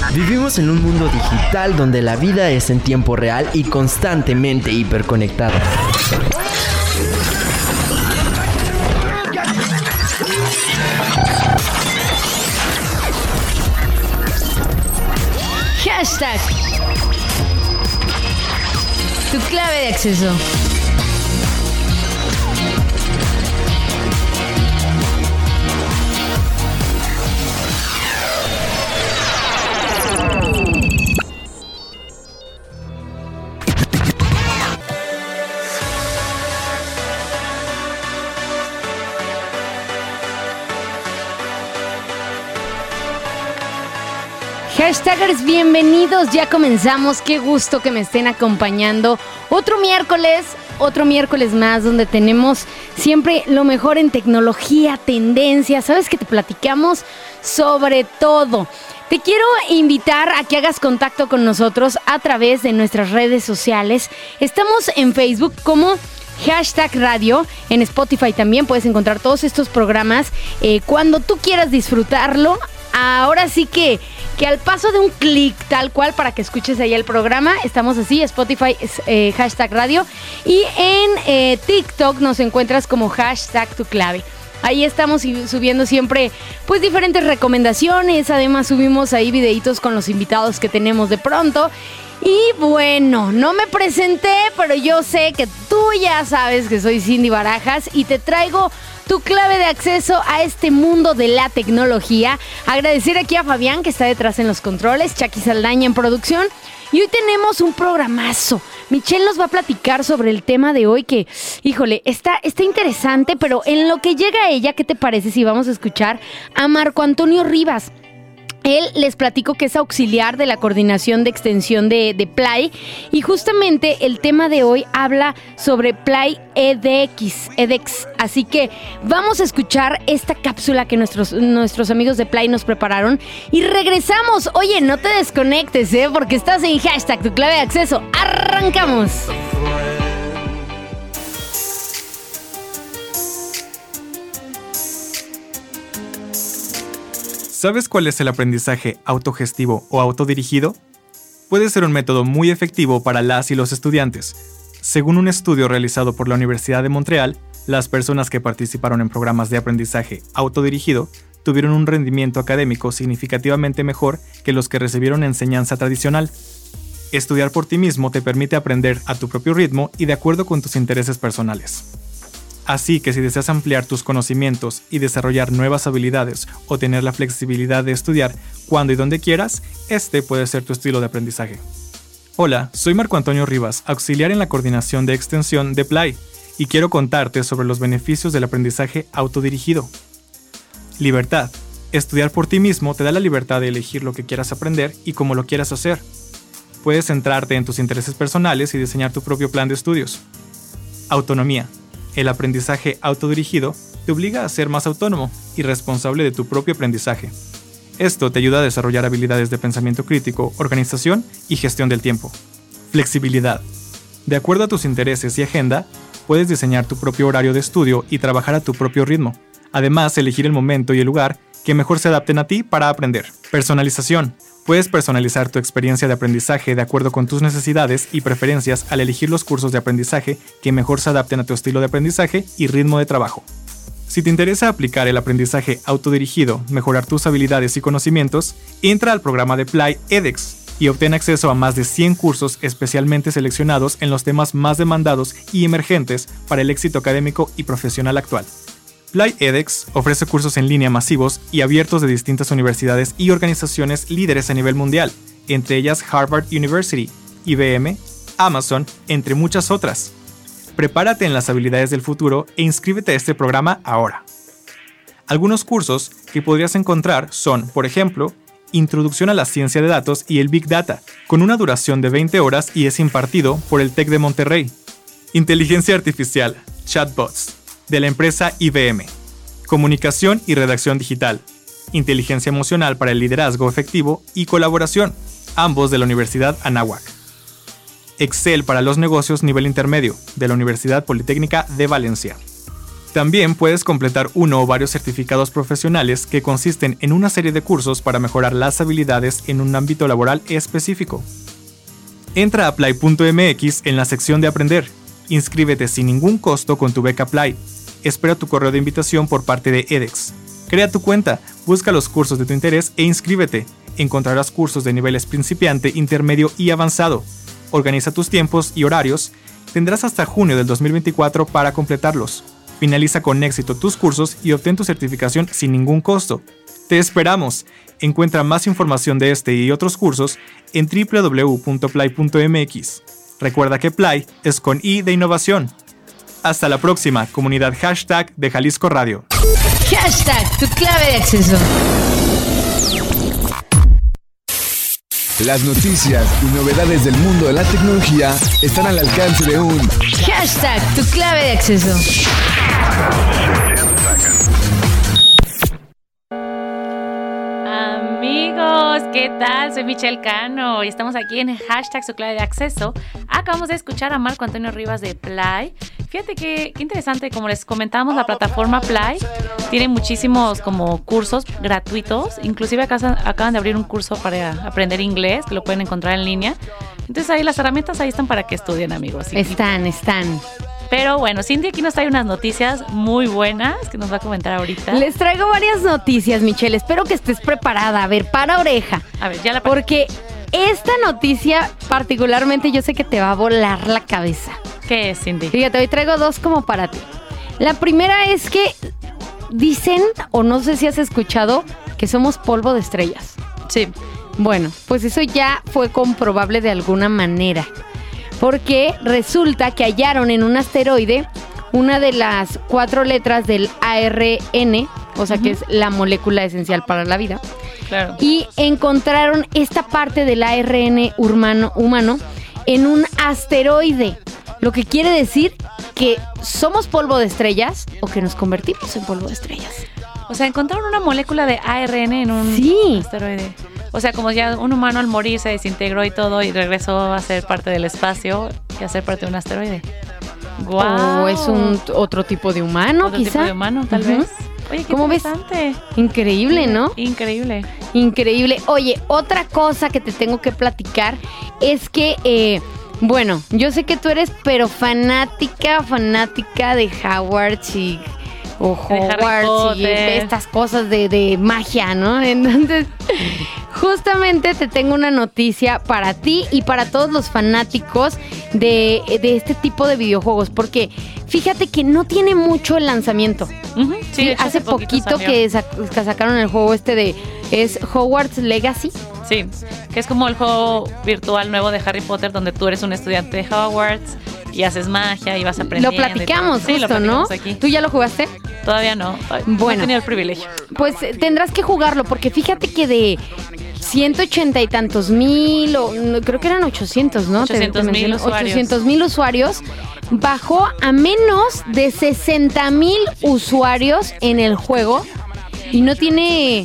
Vivimos en un mundo digital donde la vida es en tiempo real y constantemente hiperconectada. Hashtag tu clave de acceso. Hashtagers, bienvenidos, ya comenzamos, qué gusto que me estén acompañando. Otro miércoles más donde tenemos siempre lo mejor en tecnología, tendencias, sabes que te platicamos sobre todo. Te quiero invitar a que hagas contacto con nosotros a través de nuestras redes sociales. Estamos en Facebook como Hashtag Radio, en Spotify también puedes encontrar todos estos programas cuando tú quieras disfrutarlo. Ahora sí que al paso de un clic tal cual para que escuches ahí el programa, estamos así, Spotify es Hashtag Radio y en TikTok nos encuentras como Hashtag Tu Clave. Ahí estamos subiendo siempre pues diferentes recomendaciones, además subimos ahí videitos con los invitados que tenemos de pronto. Y bueno, no me presenté, pero yo sé que tú ya sabes que soy Cindy Barajas y te traigo tu clave de acceso a este mundo de la tecnología. Agradecer aquí a Fabián que está detrás en los controles, Chucky Saldaña en producción. Y hoy tenemos un programazo. Michelle nos va a platicar sobre el tema de hoy que, híjole, está interesante, pero en lo que llega ella, ¿qué te parece si vamos a escuchar a Marco Antonio Rivas? Él les platico que es auxiliar de la coordinación de extensión de Play y justamente el tema de hoy habla sobre Play edX. Así que vamos a escuchar esta cápsula que nuestros amigos de Play nos prepararon y regresamos. Oye, no te desconectes, porque estás en Hashtag Tu Clave de Acceso. ¡Arrancamos! ¿Sabes cuál es el aprendizaje autogestivo o autodirigido? Puede ser un método muy efectivo para las y los estudiantes. Según un estudio realizado por la Universidad de Montreal, las personas que participaron en programas de aprendizaje autodirigido tuvieron un rendimiento académico significativamente mejor que los que recibieron enseñanza tradicional. Estudiar por ti mismo te permite aprender a tu propio ritmo y de acuerdo con tus intereses personales. Así que si deseas ampliar tus conocimientos y desarrollar nuevas habilidades o tener la flexibilidad de estudiar cuando y donde quieras, este puede ser tu estilo de aprendizaje. Hola, soy Marco Antonio Rivas, auxiliar en la coordinación de extensión de Play, y quiero contarte sobre los beneficios del aprendizaje autodirigido. Libertad. Estudiar por ti mismo te da la libertad de elegir lo que quieras aprender y cómo lo quieras hacer. Puedes centrarte en tus intereses personales y diseñar tu propio plan de estudios. Autonomía. El aprendizaje autodirigido te obliga a ser más autónomo y responsable de tu propio aprendizaje. Esto te ayuda a desarrollar habilidades de pensamiento crítico, organización y gestión del tiempo. Flexibilidad. De acuerdo a tus intereses y agenda, puedes diseñar tu propio horario de estudio y trabajar a tu propio ritmo. Además, elegir el momento y el lugar que mejor se adapten a ti para aprender. Personalización. Puedes personalizar tu experiencia de aprendizaje de acuerdo con tus necesidades y preferencias al elegir los cursos de aprendizaje que mejor se adapten a tu estilo de aprendizaje y ritmo de trabajo. Si te interesa aplicar el aprendizaje autodirigido, mejorar tus habilidades y conocimientos, entra al programa de Play edX y obtén acceso a más de 100 cursos especialmente seleccionados en los temas más demandados y emergentes para el éxito académico y profesional actual. Play edX ofrece cursos en línea masivos y abiertos de distintas universidades y organizaciones líderes a nivel mundial, entre ellas Harvard University, IBM, Amazon, entre muchas otras. Prepárate en las habilidades del futuro e inscríbete a este programa ahora. Algunos cursos que podrías encontrar son, por ejemplo, Introducción a la Ciencia de Datos y el Big Data, con una duración de 20 horas y es impartido por el TEC de Monterrey. Inteligencia Artificial, Chatbots, de la empresa IBM. Comunicación y redacción digital. Inteligencia emocional para el liderazgo efectivo y colaboración, ambos de la Universidad Anáhuac. Excel para los negocios nivel intermedio, de la Universidad Politécnica de Valencia. También puedes completar uno o varios certificados profesionales que consisten en una serie de cursos para mejorar las habilidades en un ámbito laboral específico. Entra a Play.mx en la sección de Aprender. Inscríbete sin ningún costo con tu beca Play. Espera tu correo de invitación por parte de edX. Crea tu cuenta, busca los cursos de tu interés e inscríbete. Encontrarás cursos de niveles principiante, intermedio y avanzado. Organiza tus tiempos y horarios. Tendrás hasta junio del 2024 para completarlos. Finaliza con éxito tus cursos y obtén tu certificación sin ningún costo. ¡Te esperamos! Encuentra más información de este y otros cursos en www.play.mx. Recuerda que Play es con I de innovación. Hasta la próxima, comunidad hashtag de Jalisco Radio. Hashtag tu clave de acceso. Las noticias y novedades del mundo de la tecnología están al alcance de un hashtag tu clave de acceso. Amigos, ¿qué tal? Soy Michelle Cano y estamos aquí en hashtag su clave de acceso. Acabamos de escuchar a Marco Antonio Rivas de Play. Fíjate qué interesante, como les comentábamos, la plataforma Play tiene muchísimos como cursos gratuitos. Inclusive acaban de abrir un curso para aprender inglés, que lo pueden encontrar en línea. Entonces ahí las herramientas ahí están para que estudien, amigos. Están. Pero bueno, Cindy aquí nos trae unas noticias muy buenas que nos va a comentar ahorita. Les traigo varias noticias, Michelle. Espero que estés preparada. A ver, para oreja. A ver, ya la porque esta noticia particularmente yo sé que te va a volar la cabeza. ¿Qué es, Cindy? Fíjate, hoy traigo dos como para ti. La primera es que dicen, o no sé si has escuchado, que somos polvo de estrellas. Sí. Bueno, pues eso ya fue comprobable de alguna manera. Porque resulta que hallaron en un asteroide una de las 4 letras del ARN, o sea que es la molécula esencial para la vida. Claro. Y encontraron esta parte del ARN humano en un asteroide. Lo que quiere decir que somos polvo de estrellas o que nos convertimos en polvo de estrellas. O sea, encontraron una molécula de ARN en un asteroide. O sea, como ya un humano al morir se desintegró y todo y regresó a ser parte del espacio y a ser parte de un asteroide. ¡Guau! O es otro tipo de humano, ¿Otro quizá. tipo de humano, tal vez? Oye, qué ¿Cómo ves? Increíble, ¿no? Increíble. Oye, otra cosa que te tengo que platicar es que, bueno, yo sé que tú eres pero fanática de Hogwarts y estas cosas de magia, ¿no? Entonces, justamente te tengo una noticia para ti y para todos los fanáticos de este tipo de videojuegos, porque fíjate que no tiene mucho el lanzamiento. Uh-huh. Sí, hace poquito que sacaron el juego es Hogwarts Legacy. Sí, que es como el juego virtual nuevo de Harry Potter donde tú eres un estudiante de Hogwarts y haces magia y vas aprendiendo. Lo platicamos, sí, justo, ¿no? Aquí. ¿Tú ya lo jugaste? Todavía no. Bueno, no tenía el privilegio. Pues tendrás que jugarlo porque fíjate que de 180 y tantos mil, o creo que eran 800, ¿no? 800,000 usuarios. 800,000 usuarios. Bajó a menos de 60,000 usuarios en el juego y no tiene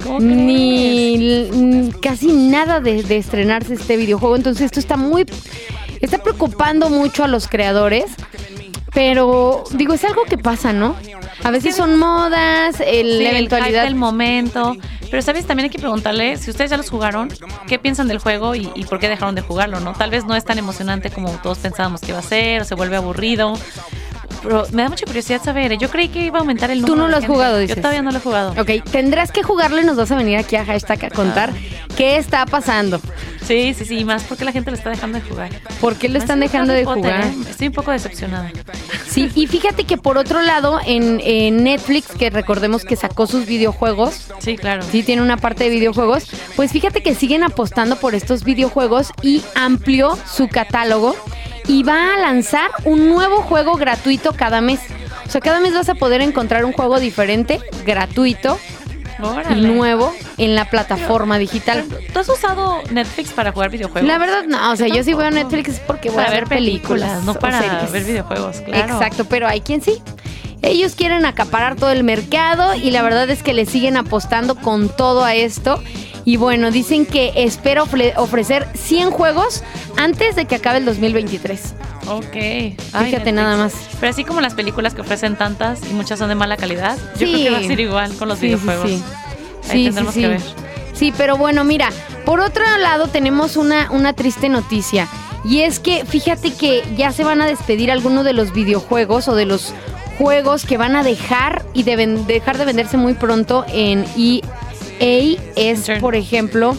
ni casi nada de estrenarse este videojuego. Entonces esto está preocupando mucho a los creadores. Pero, digo, es algo que pasa, ¿no? A veces son modas, la eventualidad. El hype del momento. Pero, ¿sabes? También hay que preguntarle, si ustedes ya los jugaron, ¿qué piensan del juego y por qué dejaron de jugarlo, no? Tal vez no es tan emocionante como todos pensábamos que iba a ser, o se vuelve aburrido. Pero me da mucha curiosidad saber. Yo creí que iba a aumentar el número. Tú no lo has jugado, dices. Yo todavía no lo he jugado. Ok, tendrás que jugarlo y nos vas a venir aquí a hashtag a contar qué está pasando. Sí, más porque la gente lo está dejando de jugar. ¿Por qué lo están dejando de jugar? Estoy un poco decepcionada. Sí, y fíjate que por otro lado, en Netflix, que recordemos que sacó sus videojuegos. Sí, claro. Sí, tiene una parte de videojuegos. Pues fíjate que siguen apostando por estos videojuegos y amplió su catálogo y va a lanzar un nuevo juego gratuito cada mes. O sea, cada mes vas a poder encontrar un juego diferente, gratuito. Órale. Y nuevo en la plataforma digital. ¿Tú has usado Netflix para jugar videojuegos? La verdad no, o sea, yo sí voy a Netflix porque voy a ver películas, no para series. ver videojuegos, claro. Exacto, pero hay quien sí. Ellos quieren acaparar todo el mercado y la verdad es que le siguen apostando con todo a esto. Y bueno, dicen que espera ofrecer 100 juegos antes de que acabe el 2023. Ok. Fíjate nada más. Pero así como las películas que ofrecen tantas y muchas son de mala calidad, yo creo que va a ser igual con los videojuegos. Ahí tendremos que ver. Sí, pero bueno, mira, por otro lado tenemos una triste noticia. Y es que fíjate que ya se van a despedir algunos de los videojuegos o de los juegos que van a dejar dejar de venderse muy pronto en EA. Es, por ejemplo,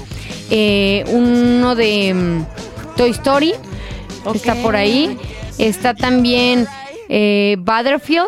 uno de Toy Story. Okay. Está por ahí. Está también Battlefield.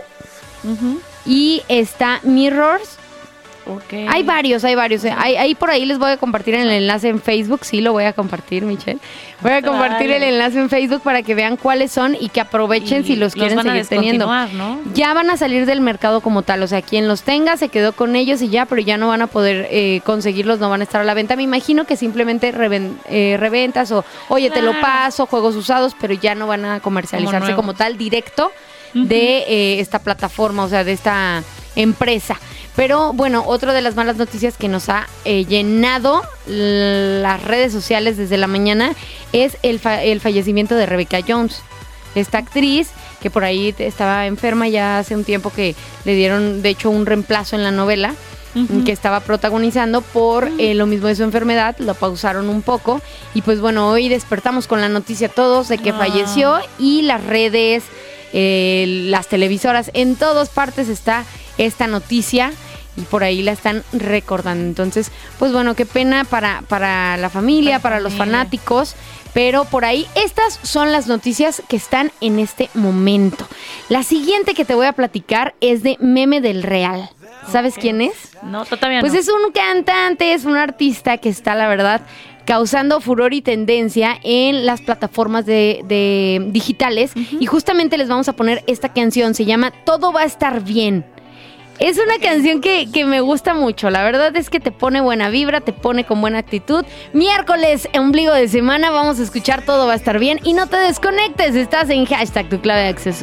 Y está Mirrors. Okay. Hay varios. Ahí por ahí les voy a compartir el enlace en Facebook. Sí, lo voy a compartir, Michelle. Voy a compartir el enlace en Facebook para que vean cuáles son y que aprovechen si los quieren seguir teniendo. ¿No? Ya van a salir del mercado como tal. O sea, quien los tenga se quedó con ellos y ya, pero ya no van a poder conseguirlos, no van a estar a la venta. Me imagino que simplemente reventas o, oye, te lo paso, juegos usados, pero ya no van a comercializarse como tal directo de esta plataforma, o sea, de esta empresa. Pero bueno, otra de las malas noticias que nos ha llenado las redes sociales desde la mañana es el fallecimiento de Rebecca Jones, esta actriz que por ahí estaba enferma ya hace un tiempo, que le dieron de hecho un reemplazo en la novela que estaba protagonizando por lo mismo de su enfermedad, lo pausaron un poco y pues bueno, hoy despertamos con la noticia todos de que falleció y las redes, las televisoras, en todas partes está esta noticia y por ahí la están recordando. Entonces, pues bueno, qué pena para la familia, para los fanáticos, pero por ahí estas son las noticias que están en este momento. La siguiente que te voy a platicar es de Meme del Real. ¿Sabes quién es? No, todavía pues no. Es un cantante, es un artista que está, la verdad, causando furor y tendencia en las plataformas de digitales. Y justamente les vamos a poner esta canción, se llama Todo va a estar bien. Es una canción que me gusta mucho. La verdad es que te pone buena vibra, te pone con buena actitud. Miércoles, ombligo de semana, vamos a escuchar Todo va a estar bien. Y no te desconectes, estás en Hashtag Tu Clave de Acceso.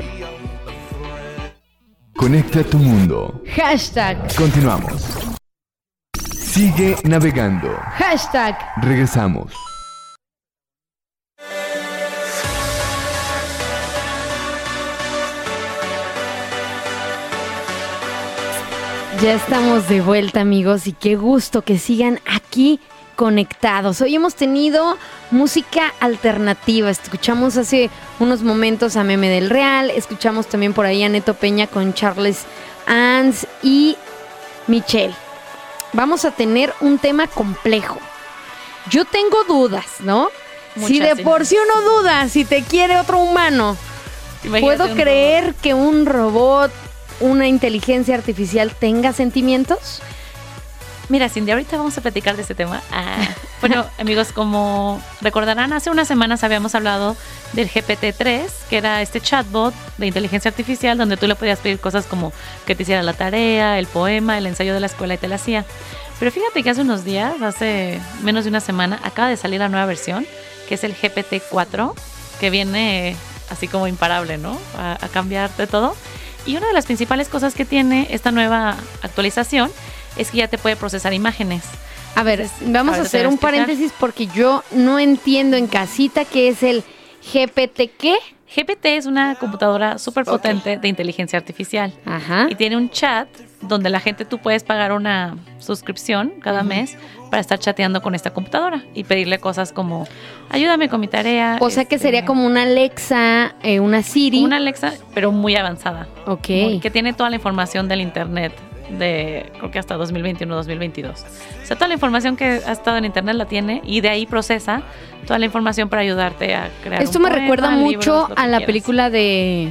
Conecta tu mundo. Hashtag. Continuamos. Sigue navegando. Hashtag. Regresamos. Ya estamos de vuelta, amigos, y qué gusto que sigan aquí conectados. Hoy hemos tenido música alternativa. Escuchamos hace unos momentos a Meme del Real, escuchamos también por ahí a Neto Peña con Charles Ans y Michelle. Vamos a tener un tema complejo. Yo tengo dudas, ¿no? Si de por sí uno duda, si te quiere otro humano, ¿puedo creer que un robot, una inteligencia artificial tenga sentimientos? Mira, Cindy, ahorita vamos a platicar de ese tema. Bueno, amigos, como recordarán, hace unas semanas habíamos hablado del GPT-3, que era este chatbot de inteligencia artificial donde tú le podías pedir cosas como que te hiciera la tarea, el poema, el ensayo de la escuela y te la hacía. Pero fíjate que hace unos días, hace menos de una semana, acaba de salir la nueva versión, que es el GPT-4, que viene así como imparable, ¿no? A cambiarte todo. Y una de las principales cosas que tiene esta nueva actualización es que ya te puede procesar imágenes. A ver, vamos a hacer un paréntesis porque yo no entiendo en casita qué es el GPT, ¿qué? GPT es una computadora súper potente de inteligencia artificial. Ajá. Y tiene un chat donde la gente, tú puedes pagar una suscripción cada mes para estar chateando con esta computadora y pedirle cosas como, ayúdame con mi tarea. O sea que sería como una Alexa, una Siri. Una Alexa, pero muy avanzada. Ok. Que tiene toda la información del internet de, creo que hasta 2021-2022. O sea, toda la información que ha estado en internet la tiene y de ahí procesa toda la información para ayudarte a crear Esto un me poema, recuerda mucho libros, a la película de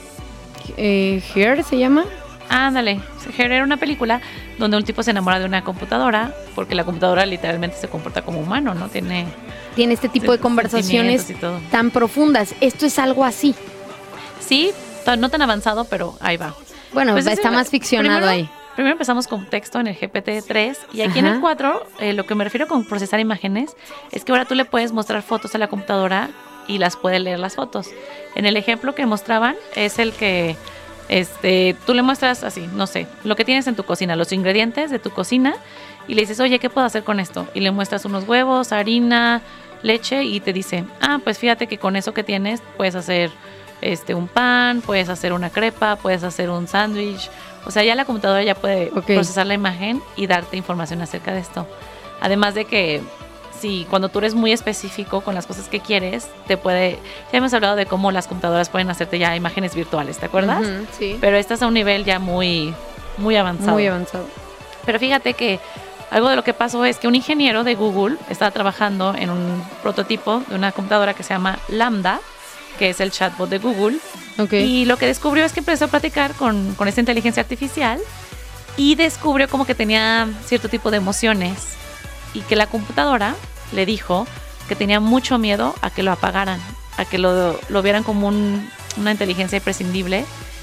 Her, ¿se llama? Ándale, Her era una película donde un tipo se enamora de una computadora porque la computadora literalmente se comporta como humano, ¿no? Tiene este tipo de conversaciones tan profundas. Esto es algo así. Sí, no tan avanzado, pero ahí va. Bueno, pues está más ficcionado ahí. Primero empezamos con texto en el GPT-3 y aquí en el 4, lo que me refiero con procesar imágenes es que ahora tú le puedes mostrar fotos a la computadora y las puede leer las fotos. En el ejemplo que mostraban es el que tú le muestras así, no sé, lo que tienes en tu cocina, los ingredientes de tu cocina y le dices, oye, ¿qué puedo hacer con esto? Y le muestras unos huevos, harina, leche y te dice, pues fíjate que con eso que tienes puedes hacer un pan, puedes hacer una crepa, puedes hacer un sándwich. O sea, ya la computadora ya puede procesar la imagen y darte información acerca de esto. Además de que cuando tú eres muy específico con las cosas que quieres, ya hemos hablado de cómo las computadoras pueden hacerte ya imágenes virtuales, ¿te acuerdas? Sí. Pero estás a un nivel ya muy, muy avanzado. Muy avanzado. Pero fíjate que algo de lo que pasó es que un ingeniero de Google estaba trabajando en un prototipo de una computadora que se llama Lambda, que es el chatbot de Google. Y lo que descubrió es que empezó a platicar con esta inteligencia artificial y descubrió como que tenía cierto tipo de emociones y que la computadora le dijo que tenía mucho miedo a que lo apagaran, a que lo vieran como una inteligencia imprescindible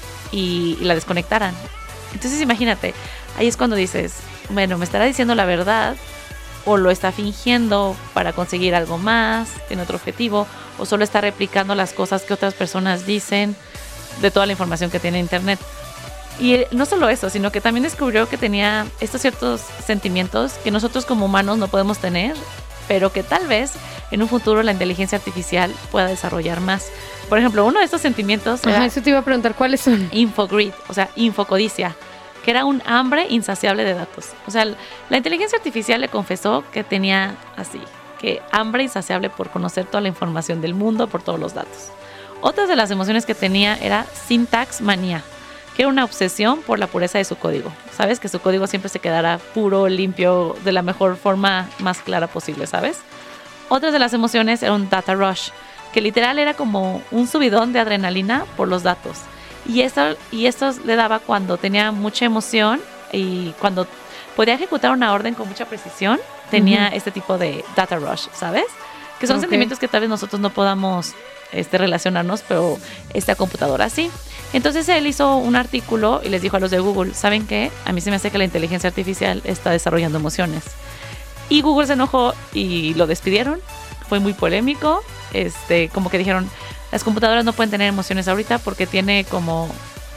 y la desconectaran. Entonces imagínate, ahí es cuando dices, bueno, ¿me estará diciendo la verdad? ¿O lo está fingiendo para conseguir algo más? ¿Tiene otro objetivo? ¿O solo está replicando las cosas que otras personas dicen de toda la información que tiene en internet? Y no solo eso, sino que también descubrió que tenía estos ciertos sentimientos que nosotros como humanos no podemos tener, pero que tal vez en un futuro la inteligencia artificial pueda desarrollar más. Por ejemplo, uno de estos sentimientos era eso te iba a preguntar, ¿cuáles son? infogreed, o sea, infocodicia, que era un hambre insaciable de datos. O sea, la inteligencia artificial le confesó que tenía que hambre insaciable por conocer toda la información del mundo, por todos los datos. Otras de las emociones que tenía era syntax manía, que era una obsesión por la pureza de su código. ¿Sabes? Que su código siempre se quedara puro, limpio, de la mejor forma más clara posible, ¿sabes? Otras de las emociones era un data rush, que literal era como un subidón de adrenalina por los datos. Y esto le daba cuando tenía mucha emoción y cuando podía ejecutar una orden con mucha precisión, tenía este tipo de data rush, ¿sabes? Que son sentimientos que tal vez nosotros no podamos relacionarnos, pero esta computadora sí. Entonces él hizo un artículo y les dijo a los de Google, ¿saben qué? A mí se me hace que la inteligencia artificial está desarrollando emociones. Y Google se enojó y lo despidieron. Fue muy polémico. Como que dijeron, las computadoras no pueden tener emociones ahorita porque tiene como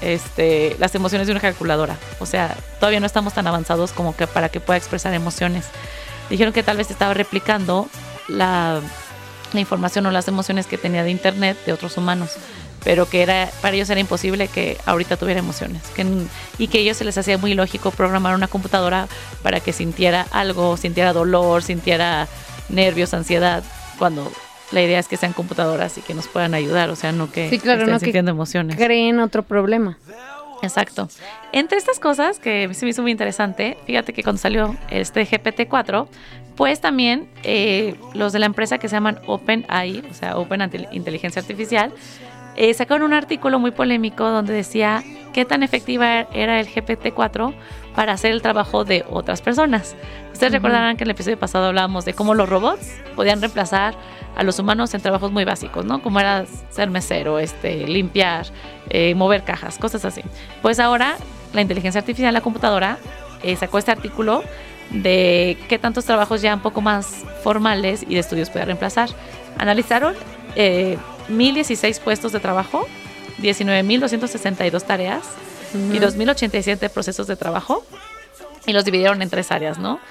las emociones de una calculadora. O sea, todavía no estamos tan avanzados como que para que pueda expresar emociones. Dijeron que tal vez estaba replicando la información o las emociones que tenía de internet de otros humanos, pero que para ellos era imposible que ahorita tuviera emociones, y que a ellos se les hacía muy lógico programar una computadora para que sintiera algo, sintiera dolor, sintiera nervios, ansiedad, cuando la idea es que sean computadoras y que nos puedan ayudar, o sea, no que estén sintiendo emociones. Creen otro problema. Exacto. Entre estas cosas que se me hizo muy interesante, fíjate que cuando salió GPT-4, pues también los de la empresa que se llaman OpenAI, o sea, Open Inteligencia Artificial, sacaron un artículo muy polémico donde decía qué tan efectiva era el GPT-4 para hacer el trabajo de otras personas. Ustedes recordarán que en el episodio pasado hablábamos de cómo los robots podían reemplazar a los humanos en trabajos muy básicos, ¿no? Como era ser mesero, limpiar, mover cajas, cosas así. Pues ahora la inteligencia artificial, la computadora, sacó este artículo de qué tantos trabajos ya un poco más formales y de estudios puede reemplazar. Analizaron 1,016 puestos de trabajo, 19,262 tareas y 2,087 procesos de trabajo, y los dividieron en 3 áreas, ¿no?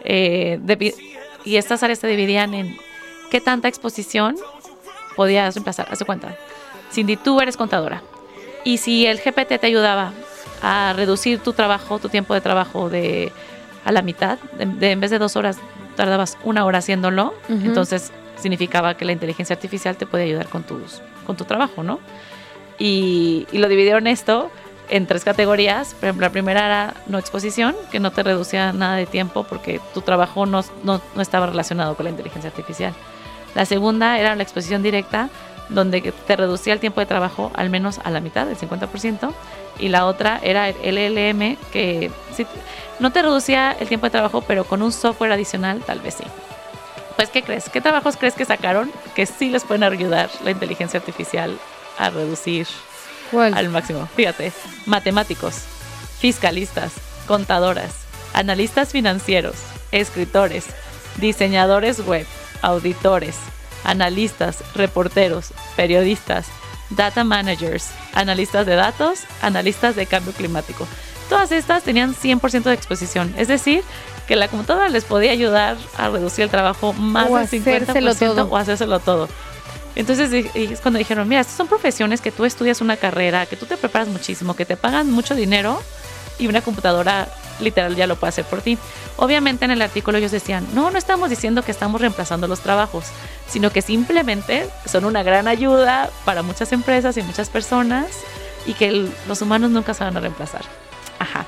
Y estas áreas se dividían en qué tanta exposición podías reemplazar. Haz de cuenta, Cindy, tú eres contadora, y si el GPT te ayudaba a reducir tu trabajo, tu tiempo de trabajo a la mitad, en vez de 2 horas, tardabas 1 hora haciéndolo, entonces significaba que la inteligencia artificial te puede ayudar con tu trabajo, ¿no? Y lo dividieron esto en 3 categorías. Por ejemplo, la primera era no exposición, que no te reducía nada de tiempo porque tu trabajo no estaba relacionado con la inteligencia artificial. La segunda era la exposición directa, donde te reducía el tiempo de trabajo al menos a la mitad, el 50%. Y la otra era el LLM, que sí, no te reducía el tiempo de trabajo, pero con un software adicional tal vez sí. Pues, ¿qué crees? ¿Qué trabajos crees que sacaron que sí les pueden ayudar la inteligencia artificial a reducir al máximo? Fíjate, matemáticos, fiscalistas, contadoras, analistas financieros, escritores, diseñadores web, auditores, analistas, reporteros, periodistas, data managers, analistas de datos, analistas de cambio climático. Todas estas tenían 100% de exposición, es decir, que la computadora les podía ayudar a reducir el trabajo más del 50% o hacérselo todo. Entonces es cuando dijeron, mira, estas son profesiones que tú estudias una carrera, que tú te preparas muchísimo, que te pagan mucho dinero y una computadora literal ya lo puede hacer por ti. Obviamente en el artículo ellos decían, no estamos diciendo que estamos reemplazando los trabajos, sino que simplemente son una gran ayuda para muchas empresas y muchas personas y que los humanos nunca se van a reemplazar. Ajá.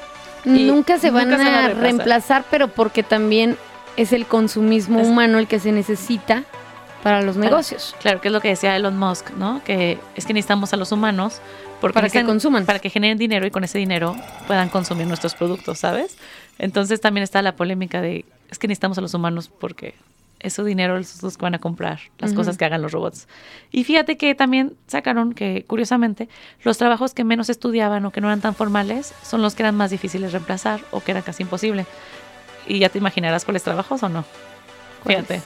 Nunca se van a reemplazar, pero porque también es el consumismo humano el que se necesita para los negocios. Claro, que es lo que decía Elon Musk, ¿no? Que es que necesitamos a los humanos para que consuman. Para que generen dinero y con ese dinero puedan consumir nuestros productos, ¿sabes? Entonces también está la polémica de, es que necesitamos a los humanos porque es su dinero los que van a comprar las cosas que hagan los robots. Y fíjate que también sacaron que, curiosamente, los trabajos que menos estudiaban o que no eran tan formales son los que eran más difíciles de reemplazar o que era casi imposible. Y ya te imaginarás cuáles trabajos o no. Fíjate.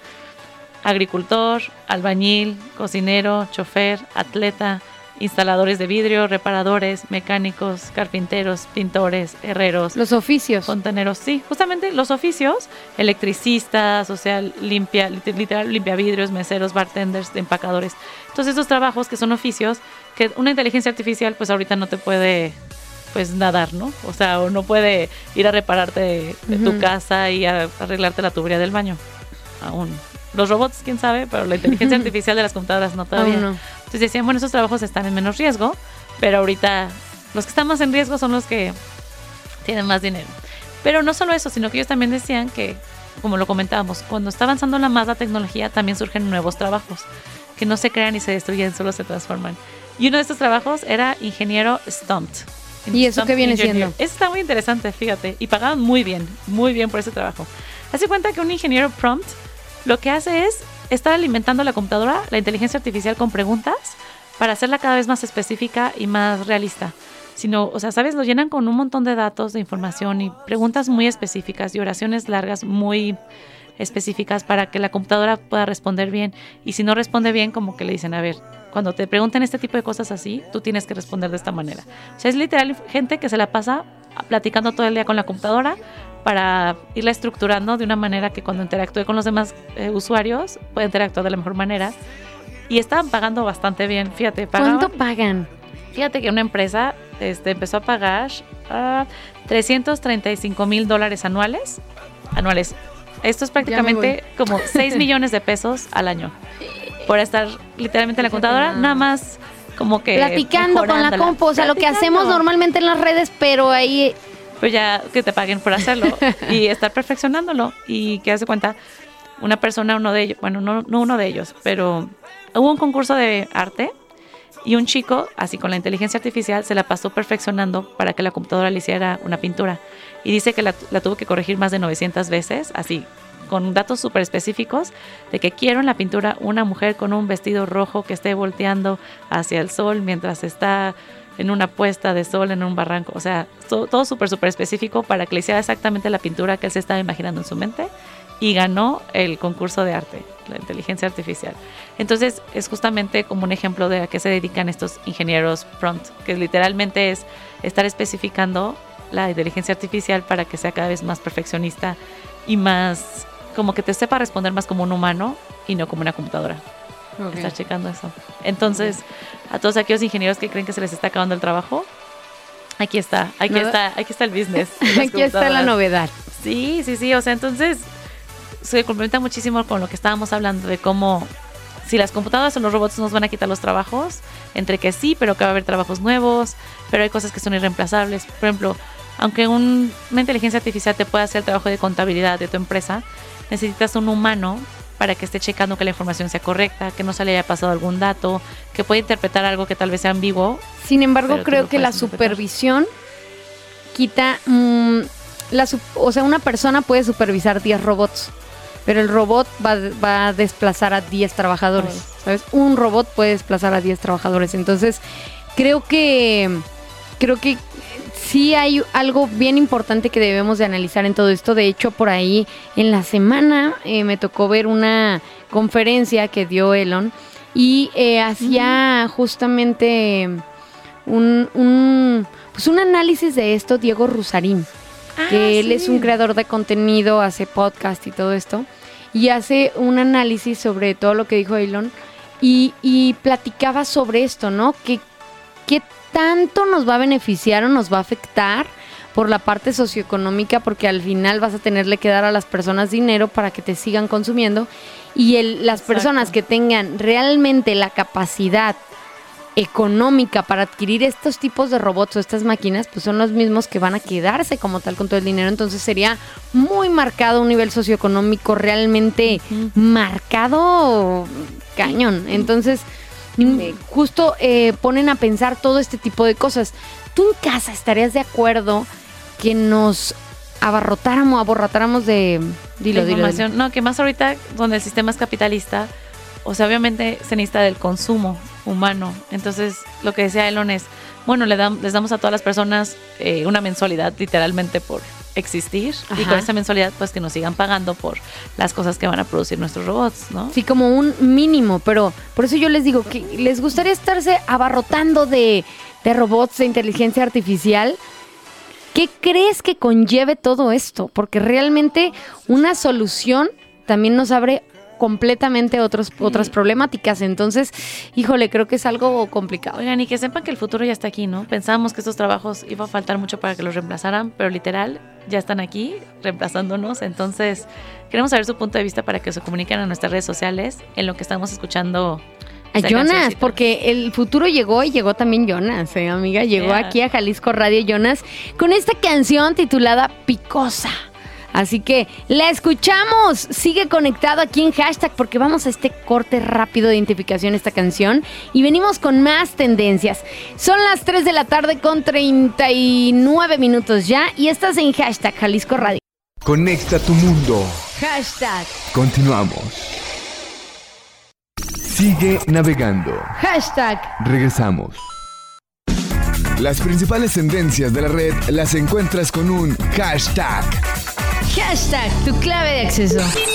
Agricultor, albañil, cocinero, chofer, atleta, instaladores de vidrio, reparadores, mecánicos, carpinteros, pintores, herreros. Los oficios. Fontaneros, sí, justamente los oficios, electricistas, o sea, literal limpia vidrios, meseros, bartenders, empacadores. Entonces esos trabajos que son oficios, que una inteligencia artificial pues ahorita no te puede pues nadar, ¿no? O sea, o no puede ir a repararte de tu casa y a arreglarte la tubería del baño. Aún. Los robots, quién sabe, pero la inteligencia artificial de las computadoras no todavía. No. Entonces decían, bueno, esos trabajos están en menos riesgo, pero ahorita los que están más en riesgo son los que tienen más dinero. Pero no solo eso, sino que ellos también decían que, como lo comentábamos, cuando está avanzando más la tecnología, también surgen nuevos trabajos que no se crean y se destruyen, solo se transforman. Y uno de estos trabajos era ingeniero Stumped. ¿Y eso qué viene siendo? Eso está muy interesante, fíjate, y pagaban muy bien por ese trabajo. Hace cuenta que un ingeniero prompt lo que hace es estar alimentando la computadora, la inteligencia artificial, con preguntas para hacerla cada vez más específica y más realista. O sea, ¿sabes? Lo llenan con un montón de datos, de información y preguntas muy específicas y oraciones largas muy específicas para que la computadora pueda responder bien. Y si no responde bien, como que le dicen, a ver, cuando te pregunten este tipo de cosas así, tú tienes que responder de esta manera. O sea, es literal gente que se la pasa platicando todo el día con la computadora para irla estructurando de una manera que cuando interactúe con los demás usuarios pueda interactuar de la mejor manera. Y estaban pagando bastante bien, fíjate. ¿Cuánto pagan? Fíjate que una empresa empezó a pagar $335,000 anuales. Esto es prácticamente como 6 millones de pesos al año por estar literalmente en la computadora, nada más como que platicando con la compu, o sea, lo que hacemos normalmente en las redes, pero ahí pues ya que te paguen por hacerlo y estar perfeccionándolo. Y que hace cuenta, una persona, uno de ellos, bueno, no uno de ellos, pero hubo un concurso de arte y un chico, así con la inteligencia artificial, se la pasó perfeccionando para que la computadora le hiciera una pintura. Y dice que la tuvo que corregir más de 900 veces, así, con datos súper específicos, de que quiero en la pintura una mujer con un vestido rojo que esté volteando hacia el sol mientras está en una puesta de sol en un barranco. O sea, todo súper específico para que le hiciera exactamente la pintura que él se estaba imaginando en su mente. Y ganó el concurso de arte, la inteligencia artificial. Entonces, es justamente como un ejemplo de a qué se dedican estos ingenieros prompt, que literalmente es estar especificando la inteligencia artificial para que sea cada vez más perfeccionista y más, como que te sepa responder más como un humano y no como una computadora. Okay. Estar checando eso. Entonces, a todos aquellos ingenieros que creen que se les está acabando el trabajo, aquí está el business. Aquí está la novedad. Sí, o sea, entonces se complementa muchísimo con lo que estábamos hablando de cómo si las computadoras o los robots nos van a quitar los trabajos, entre que sí, pero que va a haber trabajos nuevos, pero hay cosas que son irreemplazables. Por ejemplo, aunque una inteligencia artificial te pueda hacer el trabajo de contabilidad de tu empresa, necesitas un humano para que esté checando que la información sea correcta, que no se le haya pasado algún dato, que pueda interpretar algo que tal vez sea ambiguo. Sin embargo, creo que la supervisión quita... o sea, una persona puede supervisar 10 robots, pero el robot va a desplazar a 10 trabajadores, ¿sabes? Un robot puede desplazar a 10 trabajadores. Entonces, creo que sí hay algo bien importante que debemos de analizar en todo esto. De hecho, por ahí en la semana me tocó ver una conferencia que dio Elon y hacía justamente pues un análisis de esto Diego Rusarín, que él es un creador de contenido, hace podcast y todo esto, y hace un análisis sobre todo lo que dijo Elon y platicaba sobre esto, ¿no? ¿Qué tanto nos va a beneficiar o nos va a afectar por la parte socioeconómica? Porque al final vas a tenerle que dar a las personas dinero para que te sigan consumiendo, y las personas que tengan realmente la capacidad económica para adquirir estos tipos de robots o estas máquinas, pues son los mismos que van a quedarse como tal con todo el dinero. Entonces sería muy marcado un nivel socioeconómico realmente marcado, cañón. Entonces justo ponen a pensar todo este tipo de cosas. ¿Tú en casa estarías de acuerdo que nos aborrotáramos de información? No, que más ahorita donde el sistema es capitalista, o sea, obviamente se necesita del consumo humano. Entonces, lo que decía Elon es, bueno, les damos a todas las personas una mensualidad literalmente por existir. Ajá. Y con esa mensualidad, pues que nos sigan pagando por las cosas que van a producir nuestros robots, ¿no? Sí, como un mínimo, pero por eso yo les digo que les gustaría estarse abarrotando de robots, de inteligencia artificial. ¿Qué crees que conlleve todo esto? Porque realmente una solución también nos abre completamente otras problemáticas. Entonces, híjole, creo que es algo complicado. Oigan, y que sepan que el futuro ya está aquí, ¿no? Pensábamos que estos trabajos iba a faltar mucho para que los reemplazaran, pero literal, ya están aquí reemplazándonos. Entonces, queremos saber su punto de vista para que se comuniquen a nuestras redes sociales en lo que estamos escuchando. A Jonas, porque el futuro llegó y llegó también Jonas, amiga. Llegó aquí a Jalisco Radio Jonas con esta canción titulada Picosa. Así que la escuchamos. Sigue conectado aquí en Hashtag porque vamos a este corte rápido de identificación esta canción y venimos con más tendencias. Son las 3 de la tarde con 39 minutos ya y estás en Hashtag Jalisco Radio. Conecta tu mundo. Hashtag. Continuamos. Sigue navegando. Hashtag. Regresamos. Las principales tendencias de la red las encuentras con un hashtag. Hashtag, tu clave de acceso.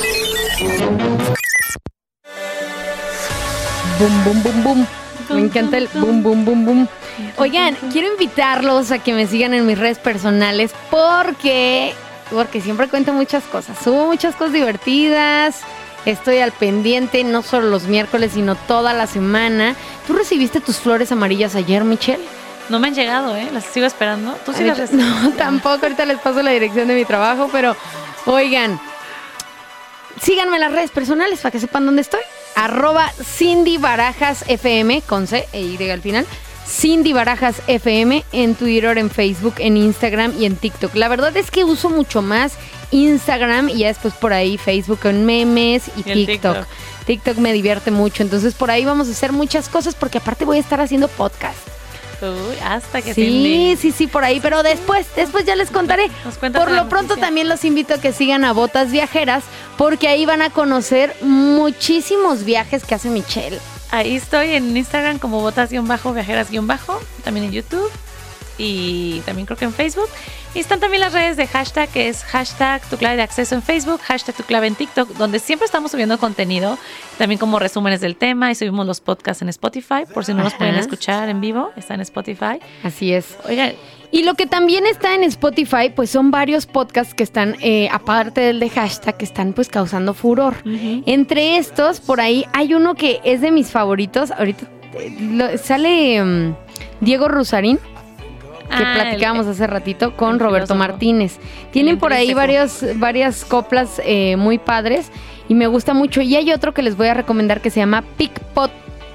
Boom, boom, boom, boom. Me encanta el boom, boom, boom, boom. Oigan, quiero invitarlos a que me sigan en mis redes personales porque siempre cuento muchas cosas. Subo muchas cosas divertidas. Estoy al pendiente, no solo los miércoles, sino toda la semana. ¿Tú recibiste tus flores amarillas ayer, Michelle? No me han llegado, las sigo esperando. ¿Tú sí las recibiste? No, tampoco. Ahorita les paso la dirección de mi trabajo, pero oigan, síganme en las redes personales para que sepan dónde estoy. @CindyBarajasFM, con C e Y al final. Cindy Barajas FM en Twitter, en Facebook, en Instagram y en TikTok. La verdad es que uso mucho más Instagram y ya después por ahí Facebook con memes y TikTok. TikTok me divierte mucho, entonces por ahí vamos a hacer muchas cosas porque aparte voy a estar haciendo podcast. Uy, hasta que sí, por ahí, pero después ya les contaré. Por lo pronto también los invito a que sigan a Botas Viajeras porque ahí van a conocer muchísimos viajes que hace Michelle. Ahí estoy en Instagram como botas-viajeras-, también en YouTube y también creo que en Facebook. Y están también las redes de Hashtag, que es Hashtag Tu Clave de Acceso en Facebook, Hashtag Tu Clave en TikTok, donde siempre estamos subiendo contenido, también como resúmenes del tema, y subimos los podcasts en Spotify, por si no nos pueden escuchar en vivo, está en Spotify. Así es. Oigan, y lo que también está en Spotify, pues son varios podcasts que están, aparte del de Hashtag, que están pues causando furor. Uh-huh. Entre estos, por ahí, hay uno que es de mis favoritos. Ahorita sale Diego Rusarín, que platicábamos hace ratito con Roberto Martínez. Tienen por ahí varias coplas muy padres y me gusta mucho. Y hay otro que les voy a recomendar que se llama Pickpot.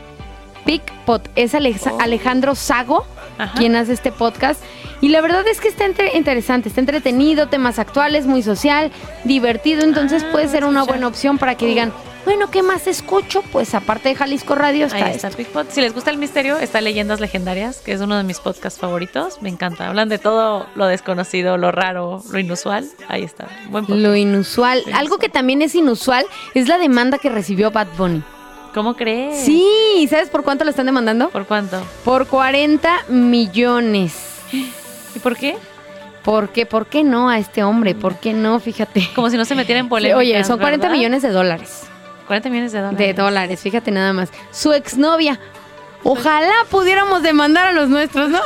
Es Alejandro Sago, quien hace este podcast. Y la verdad es que está interesante, está entretenido, temas actuales, muy social, divertido. Entonces puede ser una buena opción para que digan, bueno, ¿qué más escucho? Pues aparte de Jalisco Radio está Pickpot. Si les gusta el misterio, está Leyendas Legendarias, que es uno de mis podcasts favoritos. Me encanta. Hablan de todo lo desconocido, lo raro, lo inusual. Ahí está. Buen podcast. Lo inusual. Algo que también es inusual es la demanda que recibió Bad Bunny. ¿Cómo crees? Sí, ¿sabes por cuánto lo están demandando? ¿Por cuánto? Por 40 millones. ¿Y por qué? ¿Por qué? ¿Por qué no a este hombre? ¿Por qué no? Fíjate. Como si no se metiera en polémica. Oye, son 40 millones de dólares. 40 millones de dólares. De dólares, fíjate nada más. Su exnovia, Ojalá pudiéramos demandar a los nuestros, ¿no?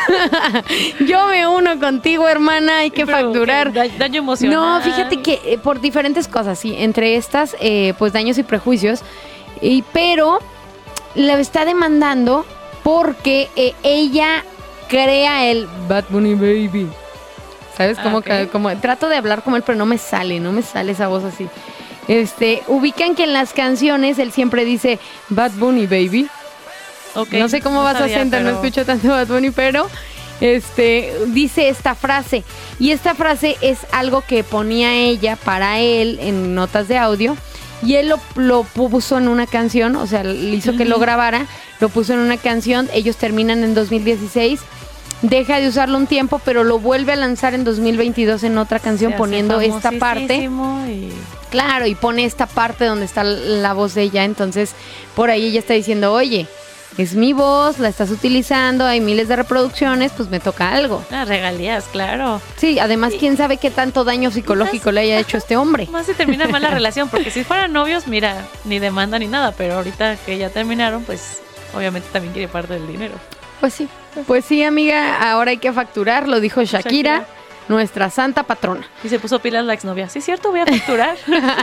Yo me uno contigo, hermana, hay que facturar. Daño emocional. No, fíjate que por diferentes cosas, sí, entre estas, pues daños y prejuicios, pero la está demandando porque ella crea el Bad Bunny Baby. ¿Sabes? Como trato de hablar como él, pero no me sale esa voz así. Ubican que en las canciones él siempre dice Bad Bunny Baby. Okay, no sé cómo vas a sentar, no escucho tanto Bad Bunny, pero dice esta frase. Y esta frase es algo que ponía ella para él en notas de audio. Y él lo puso en una canción, o sea, le hizo que lo grabara, lo puso en una canción. Ellos terminan en 2016. Deja de usarlo un tiempo, pero lo vuelve a lanzar en 2022 en otra canción poniendo esta parte. Claro, y pone esta parte donde está la voz de ella. Entonces, por ahí ella está diciendo, oye, es mi voz, la estás utilizando, hay miles de reproducciones, pues me toca algo. Regalías, claro. Sí, además, quién sabe qué tanto daño psicológico le haya hecho a este hombre. Más se termina mal la relación, porque si fueran novios, mira, ni demanda ni nada, pero ahorita que ya terminaron, pues obviamente también quiere parte del dinero. Pues sí, amiga, ahora hay que facturar, lo dijo Shakira, nuestra santa patrona. Y se puso pilas la exnovia. Sí, es cierto, voy a facturar.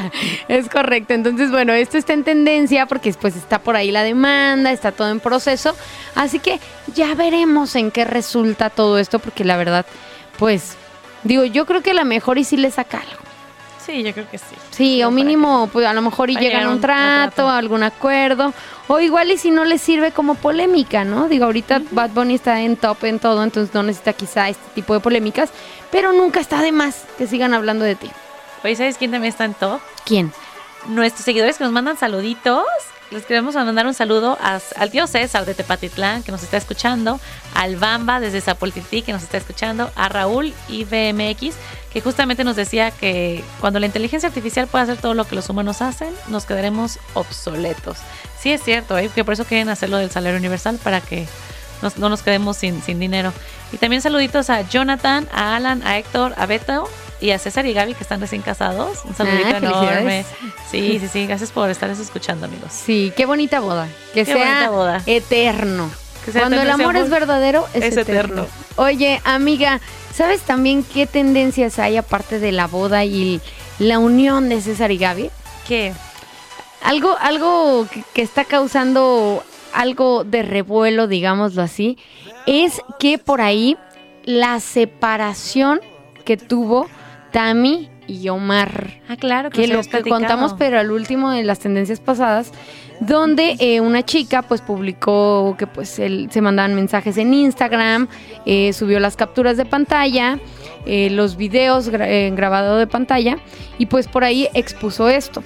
Es correcto. Entonces, bueno, esto está en tendencia porque pues está por ahí la demanda, está todo en proceso. Así que ya veremos en qué resulta todo esto, porque la verdad, pues, digo, yo creo que a lo mejor y sí le saca algo. Sí, yo creo que sí. Sí, o mínimo, pues a lo mejor y llegan a un trato, a algún acuerdo, o igual y si no le sirve como polémica, ¿no? Digo, ahorita Bad Bunny está en top en todo, entonces no necesita quizá este tipo de polémicas, pero nunca está de más que sigan hablando de ti. Oye, ¿sabes quién también está en top? ¿Quién? Nuestros seguidores que nos mandan saluditos. Les queremos mandar un saludo al tío César de Tepatitlán, que nos está escuchando, al Bamba desde Zapoltití, que nos está escuchando, a Raúl IBMX, que justamente nos decía que cuando la inteligencia artificial puede hacer todo lo que los humanos hacen, nos quedaremos obsoletos. Sí es cierto, que por eso quieren hacerlo del salario universal, para que no nos quedemos sin dinero. Y también saluditos a Jonathan, a Alan, a Héctor, a Beto y a César y Gaby, que están recién casados. Un saludito enorme. Sí, gracias por estar escuchando, amigos. Sí, qué bonita boda. Que sea boda. Eterno. Que sea cuando eterno, el amor es verdadero, es eterno. Oye, amiga, ¿sabes también qué tendencias hay aparte de la boda y la unión de César y Gaby? ¿Qué? Algo que está causando algo de revuelo, digámoslo así, es que por ahí la separación que tuvo Tami y Omar. Claro, que lo que contamos, pero al último de las tendencias pasadas, donde una chica pues publicó que pues se mandaban mensajes en Instagram, subió las capturas de pantalla, los videos grabados de pantalla, y pues por ahí expuso esto.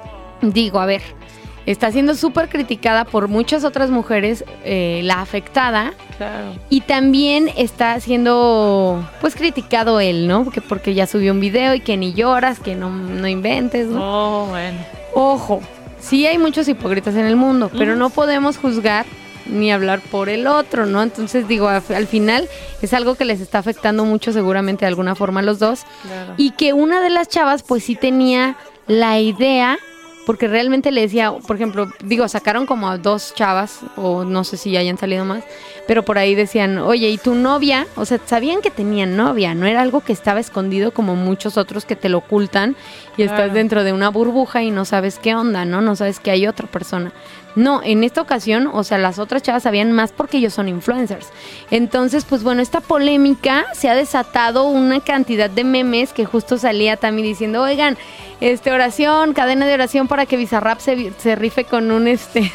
Digo, a ver, está siendo súper criticada por muchas otras mujeres, la afectada. Claro. Y también está siendo pues criticado él, ¿no? Porque ya subió un video y que ni lloras, que no inventes, ¿no? Oh, bueno. Ojo, sí hay muchos hipócritas en el mundo, pero no podemos juzgar ni hablar por el otro, ¿no? Entonces digo, al final es algo que les está afectando mucho seguramente de alguna forma a los dos. Claro. Y que una de las chavas pues sí tenía la idea, porque realmente le decía, por ejemplo, digo, sacaron como a 2 chavas, o no sé si hayan salido más, pero por ahí decían, oye, ¿y tu novia? O sea, sabían que tenían novia, no era algo que estaba escondido como muchos otros que te lo ocultan y estás dentro de una burbuja y no sabes qué onda, ¿no? No sabes que hay otra persona. No, en esta ocasión, o sea, las otras chavas sabían más porque ellos son influencers. Entonces, pues bueno, esta polémica se ha desatado una cantidad de memes que justo salía también diciendo, oigan, oración, cadena de oración para que Bizarrap se rife con un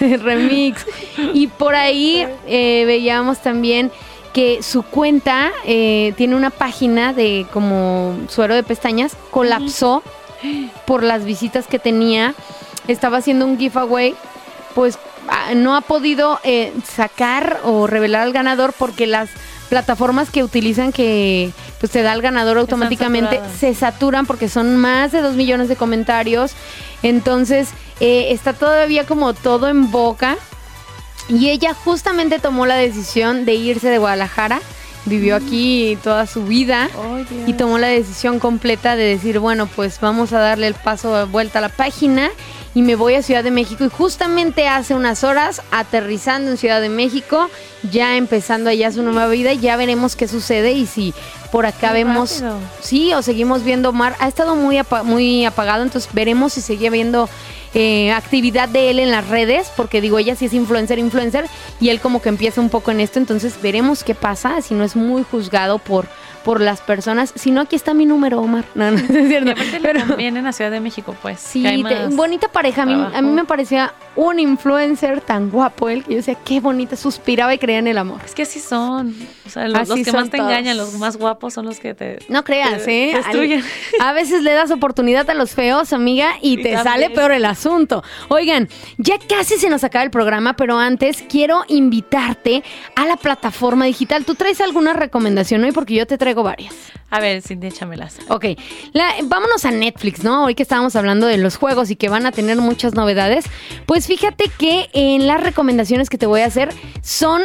remix. Y por ahí veíamos también que su cuenta tiene una página de como suero de pestañas, colapsó por las visitas que tenía. Estaba haciendo un giveaway, pues no ha podido sacar o revelar al ganador porque las plataformas que utilizan que pues te da el ganador automáticamente se saturan porque son más de 2 millones de comentarios. Entonces está todavía como todo en boca, y ella justamente tomó la decisión de irse de Guadalajara vivió aquí toda su vida y tomó la decisión completa de decir, bueno, pues vamos a darle el paso de vuelta a la página y me voy a Ciudad de México. Y justamente hace unas horas, aterrizando en Ciudad de México, ya empezando allá su nueva vida, y ya veremos qué sucede y si por acá vemos, sí, o seguimos viendo mar. Ha estado muy apagado, entonces veremos si sigue viendo actividad de él en las redes, porque digo, ella sí es influencer, y él como que empieza un poco en esto, entonces veremos qué pasa, si no es muy juzgado por las personas. Si no, aquí está mi número, Omar. No, es cierto. Pero vienen a Ciudad de México, pues. Sí, bonita pareja. A mí me parecía un influencer tan guapo él, que yo decía, qué bonita, suspiraba y creía en el amor. Es que así son. O sea, los que más te engañan, los más guapos son los que te... No creas, destruyen. A veces le das oportunidad a los feos, amiga, y te también sale peor el asunto. Oigan, ya casi se nos acaba el programa, pero antes quiero invitarte a la plataforma digital. ¿Tú traes alguna recomendación hoy? Porque yo te traigo varias. A ver, Cindy, échamelas. Ok, vámonos a Netflix, ¿no? Hoy que estábamos hablando de los juegos y que van a tener muchas novedades, pues fíjate que en las recomendaciones que te voy a hacer son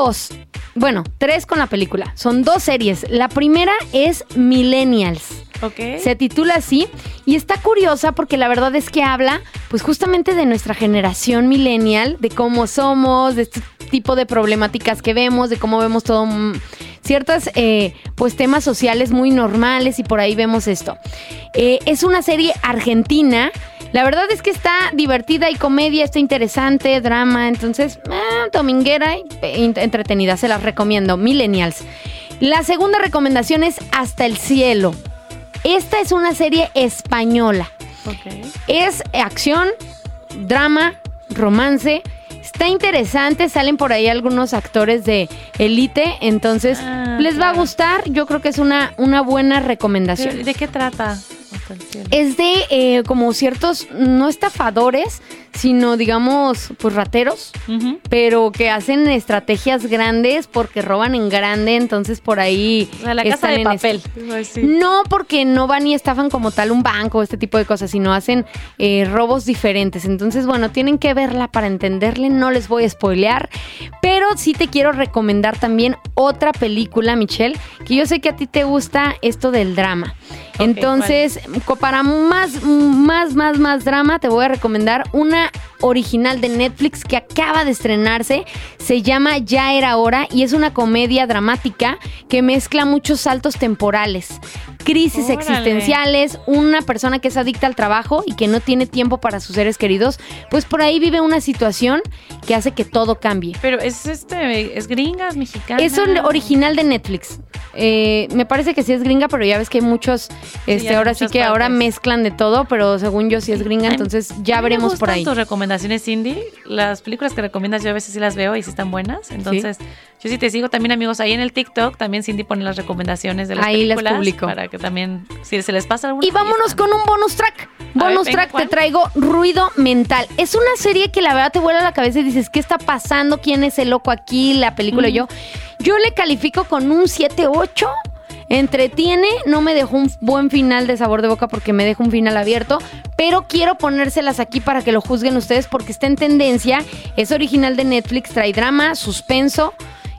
3 con la película. Son 2 series. La primera es Millennials. Okay. Se titula así y está curiosa porque la verdad es que habla pues justamente de nuestra generación millennial, de cómo somos, de este tipo de problemáticas que vemos, de cómo vemos todo, ciertas pues temas sociales muy normales, y por ahí vemos esto. Es una serie argentina. La verdad es que está divertida y comedia, está interesante, drama, entonces dominguera y entretenida, se las recomiendo. Millennials. La segunda recomendación es Hasta el cielo. Esta es una serie española. Okay. Es acción, drama, romance. Está interesante, salen por ahí algunos actores de élite, entonces les va a gustar. Yo creo que es una buena recomendación. ¿De qué trata? Es de como ciertos, no estafadores, sino digamos, pues rateros, pero que hacen estrategias grandes porque roban en grande, entonces por ahí... O sea, la Casa de Papel. No, porque no van y estafan como tal un banco, este tipo de cosas, sino hacen robos diferentes. Entonces, bueno, tienen que verla para entenderle, no les voy a spoilear, pero sí te quiero recomendar también otra película, Michelle, que yo sé que a ti te gusta esto del drama. Entonces, para más drama, te voy a recomendar una original de Netflix que acaba de estrenarse. Se llama Ya era hora y es una comedia dramática que mezcla muchos saltos temporales, crisis existenciales, una persona que es adicta al trabajo y que no tiene tiempo para sus seres queridos, pues por ahí vive una situación que hace que todo cambie. Pero es gringa, es mexicana. Es un original de Netflix. Me parece que sí es gringa, pero ya ves que hay muchos, ahora sí que ahora mezclan de todo, pero según yo sí es gringa, entonces ya veremos por ahí. Tus recomendaciones, Cindy. Las películas que recomiendas yo a veces sí las veo y sí están buenas, entonces yo sí te sigo también, amigos, ahí en el TikTok, también Cindy pone las recomendaciones de las películas. Ahí las publico. Para que también, si se les pasa alguna. Y vámonos con un bonus track. Te traigo Ruido Mental. Es una serie que la verdad te vuela la cabeza y dices, ¿qué está pasando? ¿Quién es el loco aquí? La película yo le califico con un 7-8. Entretiene, no me dejó un buen final de sabor de boca porque me deja un final abierto, pero quiero ponérselas aquí para que lo juzguen ustedes porque está en tendencia, es original de Netflix, trae drama, suspenso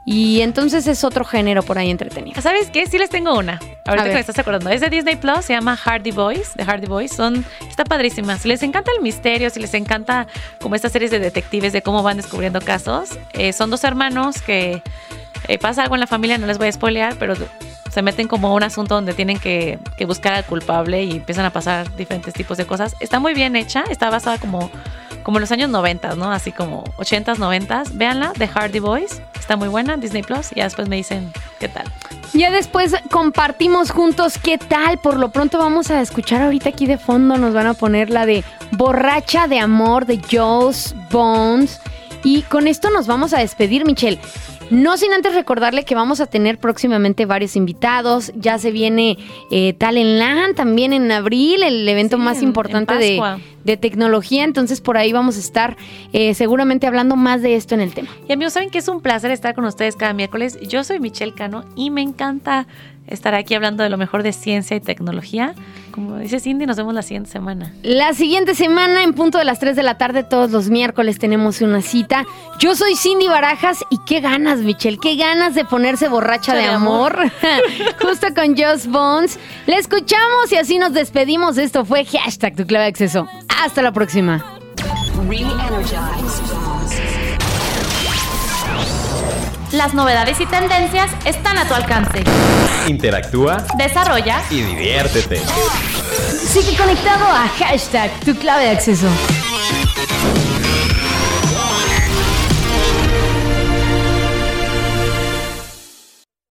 y entonces es otro género por ahí entretenido. ¿Sabes qué? Sí les tengo una. Ahorita que me estás acordando. Es de Disney Plus, se llama Hardy Boys, de Hardy Boys. Está padrísima. Si les encanta el misterio, si les encanta como estas series de detectives de cómo van descubriendo casos, son 2 hermanos que pasa algo en la familia, no les voy a spoilear, pero se meten como a un asunto donde tienen que buscar al culpable y empiezan a pasar diferentes tipos de cosas. Está muy bien hecha, está basada como en los años 90, ¿no? Así como 80s, 90s. Véanla, The Hardy Boys. Está muy buena, Disney Plus. Y ya después me dicen qué tal. Ya después compartimos juntos qué tal. Por lo pronto vamos a escuchar ahorita aquí de fondo. Nos van a poner la de Borracha de Amor de Joss Bones. Y con esto nos vamos a despedir, Michelle. No sin antes recordarle que vamos a tener próximamente varios invitados. Ya se viene Talentland también en abril, el evento más importante de tecnología. Entonces por ahí vamos a estar seguramente hablando más de esto en el tema. Y amigos, saben que es un placer estar con ustedes cada miércoles. Yo soy Michelle Cano y me encanta estar aquí hablando de lo mejor de ciencia y tecnología. Como dice Cindy, nos vemos la siguiente semana. La siguiente semana, en punto de las 3 de la tarde, todos los miércoles tenemos una cita. Yo soy Cindy Barajas y qué ganas, Michelle, qué ganas de ponerse borracha de amor. Justo con Just Bones. Le escuchamos y así nos despedimos. Esto fue Hashtag Tu Clave de Acceso. Hasta la próxima. Las novedades y tendencias están a tu alcance. Interactúa, Desarrolla y diviértete. Sigue conectado a Hashtag Tu Clave de Acceso.